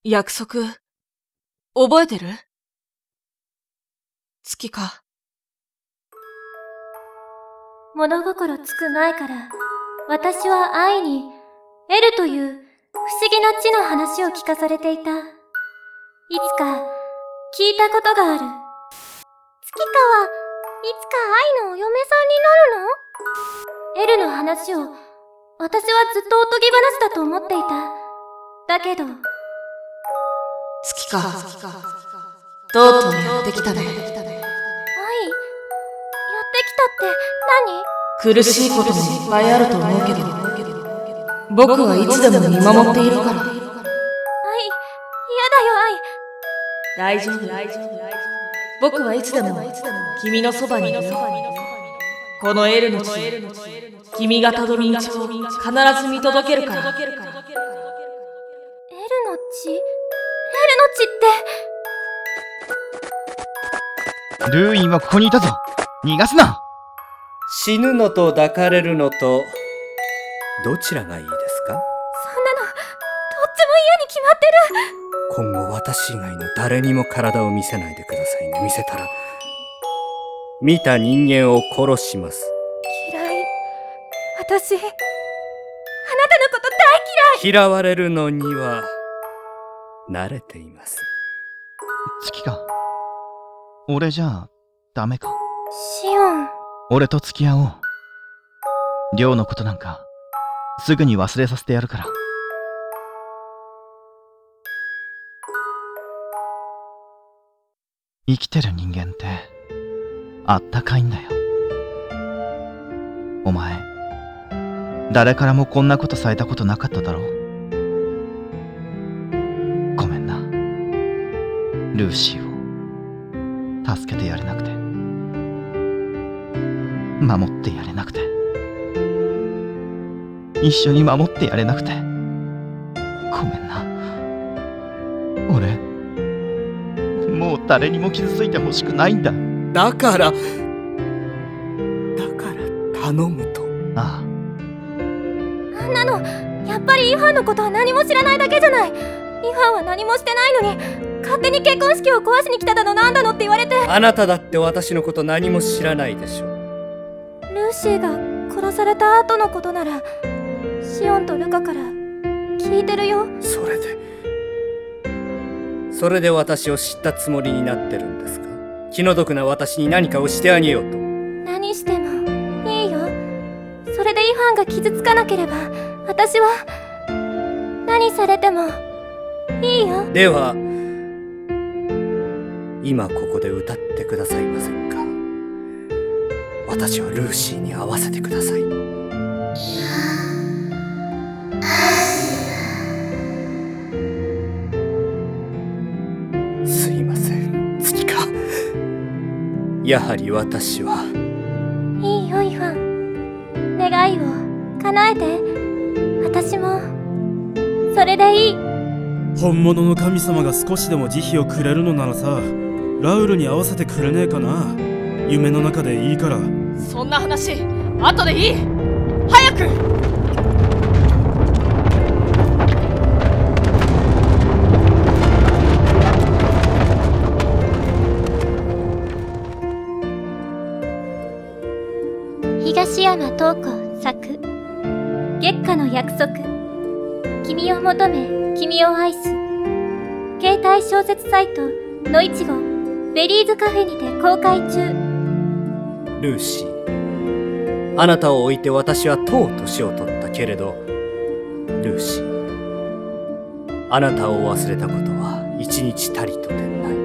約束、覚えてる？月か。 物心つく前から、私は愛に、エルという不思議な地の話を聞かされていた。いつか、聞いたことがある。月花はいつか愛のお嫁さんになるの？エルの話を、私はずっとおとぎ話だと思っていた。だけど、 月か。とうとうやってきたね。 愛？やってきたって何？ 苦しいこともいっぱいあると思うけど、僕はいつでも見守っているから。 愛、嫌だよ愛。 大丈夫。僕はいつでも君のそばにいるよ。このエルの地、君がたどる道を必ず見届けるから。 エルの血って。 ルーインはここにいたぞ。逃がすな。 死ぬのと抱かれるのと、どちらがいいですか？ そんなの、どっちも嫌に決まってる。 今後私以外の誰にも体を見せないでくださいね。見せたら、見た人間を殺します。 嫌い。私、あなたのこと大嫌い。 嫌われるのには、慣れています。 月か。俺じゃあ、ダメか。 シオン。 俺と付き合おう。亮のことなんか、すぐに忘れさせてやるから。生きてる人間って、あったかいんだよ。お前、誰からもこんなことされたことなかっただろう。ごめんな。ルーシーを、助けてやれなくて。守ってやれなくて。一緒に守ってやれなくて。ごめんな。俺、もう誰にも傷ついてほしくないんだ。 だから頼むと。 ああ。 あんなの、やっぱりイファンのことは何も知らないだけじゃない。イファンは何もしてないのに、勝手に結婚式を壊しに来ただのなんだのって言われて。 あなただって私のこと何も知らないでしょ。 ルーシーが殺された後のことなら、シオンとルカから聞いてるよ。 それで私を知ったつもりになってるんですか？気の毒な私に何かをしてあげようと。 何してもいいよ。それでイファンが傷つかなければ、私は何されてもいいよ。 では今ここで歌ってくださいませんか？私をルーシーに会わせてください。すいません、月か。やはり私は。 いいよイファン。願いを叶えて。私もそれでいい。 本物の神様が少しでも慈悲をくれるのならさ、ラウルに会わせてくれねえかな。夢の中でいいから。 そんな話、後でいい。早く。 東山東子作、月下の約束。君を求め君を愛す。携帯小説サイトのいちごベリーズカフェにて公開中。 ルーシー、あなたを置いて私はとう年を取ったけれど、ルーシー、あなたを忘れたことは一日たりとてない。